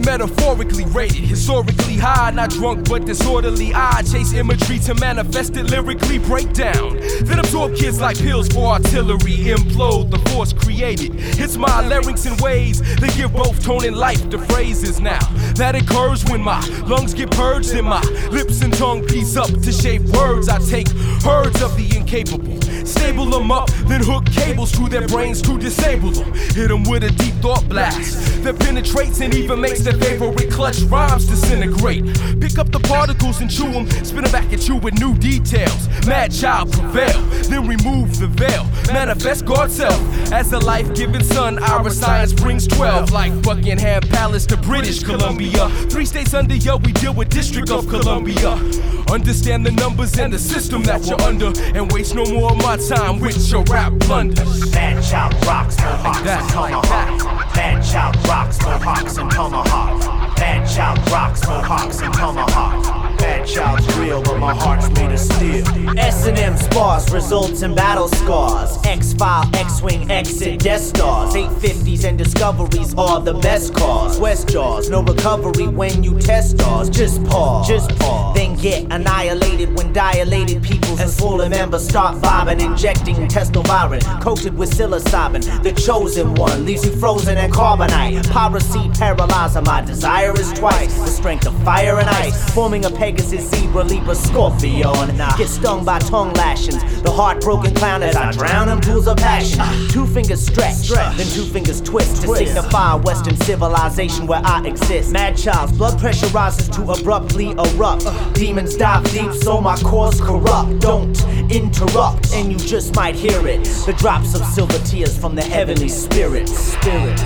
metaphorically rated, historically high, not drunk but disorderly. I chase imagery to manifest it, lyrically break down, then absorb kids like pills for artillery, implode the force created. It's my larynx in ways that give both tone and life to phrases. Now that occurs when my lungs get purged and my lips and tongue piece up to shape words. I take herds of the incapable, stable them up, then hook cables through their brains to disable them. Hit them with a deep thought blast that penetrates and even makes their favorite clutch rhymes disintegrate. Pick up the particles and chew them, spin them back at you with new details. Mad child prevail, then remove the veil. Manifest God's self as a life-giving son. Our science brings 12, like Buckingham Palace to British Columbia. 3 states under ya, we deal with District of Columbia. Understand the numbers and the system that you're under, and waste no more of my time with your rap blunders. Mad child rocks, mohawks, and tomahawk. Mad child rocks, mohawks, and tomahawk. Mad child rocks, mohawks, and tomahawk. Mad child's real, but my heart's made of steel. S&M spars results in battle scars. X-File, X-Wing, exit Death Stars. 850s and discoveries are the best cars. West Jaws, no recovery when you test stars. Just pause, then get annihilated when dilated peoples and swollen members start vibing, injecting testovirin, coated with psilocybin. The chosen one leaves you frozen and carbonite. Piracy paralyzing, my desire is twice the strength of fire and ice, forming a Pegasus, Zebra, Libra, Scorpion. Get stung by tongue lashings, the heartbroken clown as I drown in pools of passion. 2 fingers stretch, then 2 fingers twist to signify Western civilization where I exist. Mad child's blood pressure rises to abruptly erupt. Demons dive deep, so my core's corrupt. Don't interrupt, and you just might hear it. The drops of silver tears from the heavenly spirit. Spirit.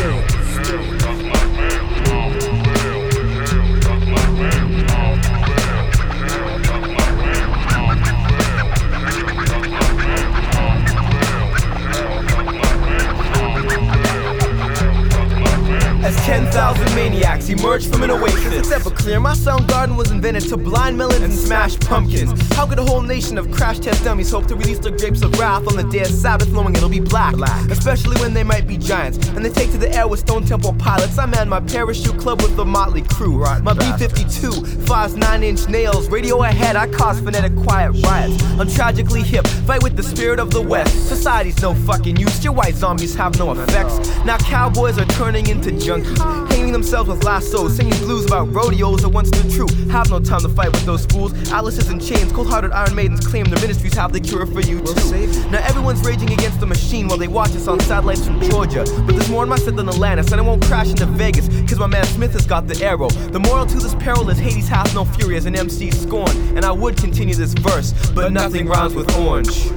As 10,000 maniacs emerged from an oasis, it's ever clear my sound garden was invented to blind melons and smash pumpkins. How could a whole nation of crash test dummies hope to release their grapes of wrath on the day of Sabbath, knowing it'll be black? Especially when they might be giants, and they take to the air with Stone Temple pilots. I man my parachute club with the motley crew. My B-52 fires 9-inch nails. Radio ahead, I cause phonetic quiet riots. I'm tragically hip, fight with the spirit of the West. Society's no fucking use, your white zombies have no effects. Now cowboys are turning into junkies, hanging themselves with lassos, singing blues about rodeos that once stood true. Have no time to fight with those fools. Alice's in chains, cold-hearted Iron Maidens claim their ministries have the cure for you too. Now everyone's raging against the machine while they watch us on satellites from Georgia. But there's more in my set than Atlantis, and I won't crash into Vegas, cause my man Smith has got the arrow. The moral to this peril is Hades hath no fury as an MC scorn. And I would continue this verse, but nothing rhymes with orange.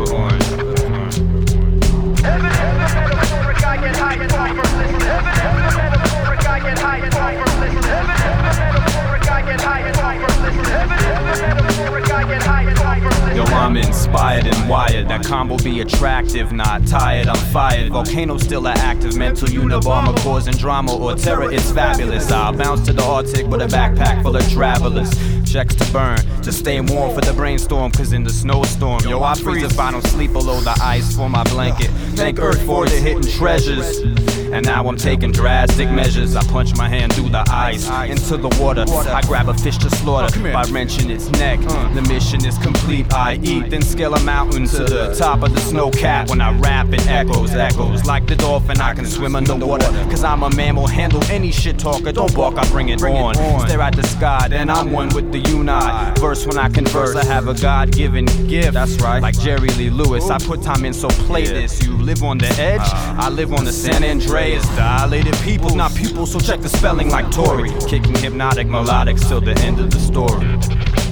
Yo, I'm inspired and wired. That combo be attractive, not tired. I'm fired. Volcanoes still are active. Mental Unabomber causing drama or terror. It's fabulous. I'll bounce to the Arctic with a backpack full of travelers. Checks to burn, to stay warm for the brainstorm. Cause in the snowstorm, yo, I freeze if I don't sleep below the ice for my blanket. Thank Earth for the hidden treasures. And now I'm taking drastic measures. I punch my hand through the ice into the water. I grab a fish to slaughter by wrenching its neck. The mission is complete. I eat, then scale a mountain to the top of the snow cap. When I rap, it echoes like the dolphin. I can swim underwater, cause I'm a mammal. Handle any shit talker. Don't balk, I bring it on. Stare at the sky, then I'm one with the unite. Verse when I converse, I have a God-given gift. That's right, like Jerry Lee Lewis. I put time in, so play this. You live on the edge, I live on the San Andreas. Dilated peoples, not pupils, so check the spelling like Tory. Kicking hypnotic melodics till the end of the story.